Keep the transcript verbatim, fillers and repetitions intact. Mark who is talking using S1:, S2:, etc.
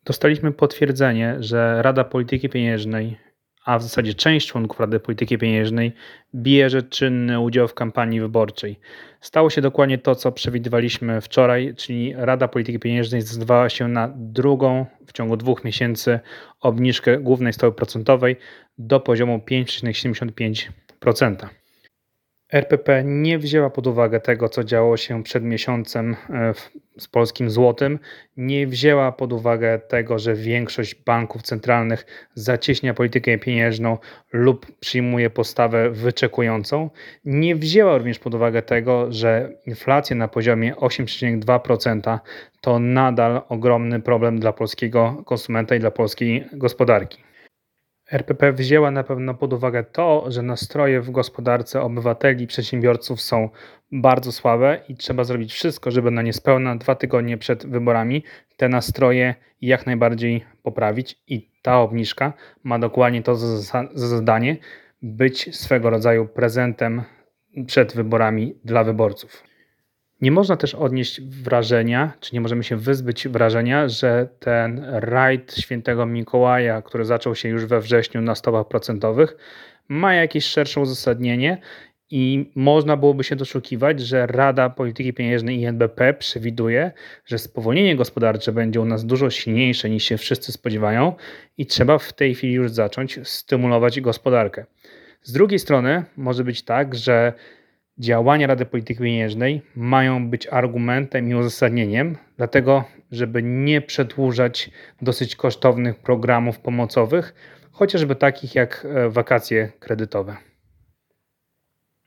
S1: Dostaliśmy potwierdzenie, że Rada Polityki Pieniężnej, a w zasadzie część członków Rady Polityki Pieniężnej bierze czynny udział w kampanii wyborczej. Stało się dokładnie to, co przewidywaliśmy wczoraj, czyli Rada Polityki Pieniężnej zdecydowała się na drugą w ciągu dwóch miesięcy obniżkę głównej stopy procentowej do poziomu pięć przecinek siedemdziesiąt pięć procent. R P P nie wzięła pod uwagę tego, co działo się przed miesiącem e, w- z polskim złotym, nie wzięła pod uwagę tego, że większość banków centralnych zacieśnia politykę pieniężną lub przyjmuje postawę wyczekującą. Nie wzięła również pod uwagę tego, że inflacja na poziomie osiem przecinek dwa procent to nadal ogromny problem dla polskiego konsumenta i dla polskiej gospodarki. R P P wzięła na pewno pod uwagę to, że nastroje w gospodarce obywateli i przedsiębiorców są bardzo słabe i trzeba zrobić wszystko, żeby na niespełna dwa tygodnie przed wyborami te nastroje jak najbardziej poprawić i ta obniżka ma dokładnie to za za zadanie być swego rodzaju prezentem przed wyborami dla wyborców. Nie można też odnieść wrażenia, czy nie możemy się wyzbyć wrażenia, że ten rajd świętego Mikołaja, który zaczął się już we wrześniu na stopach procentowych, ma jakieś szersze uzasadnienie i można byłoby się doszukiwać, że Rada Polityki Pieniężnej i N B P przewiduje, że spowolnienie gospodarcze będzie u nas dużo silniejsze niż się wszyscy spodziewają i trzeba w tej chwili już zacząć stymulować gospodarkę. Z drugiej strony może być tak, że działania Rady Polityki Pieniężnej mają być argumentem i uzasadnieniem, dlatego żeby nie przedłużać dosyć kosztownych programów pomocowych, chociażby takich jak e, wakacje kredytowe.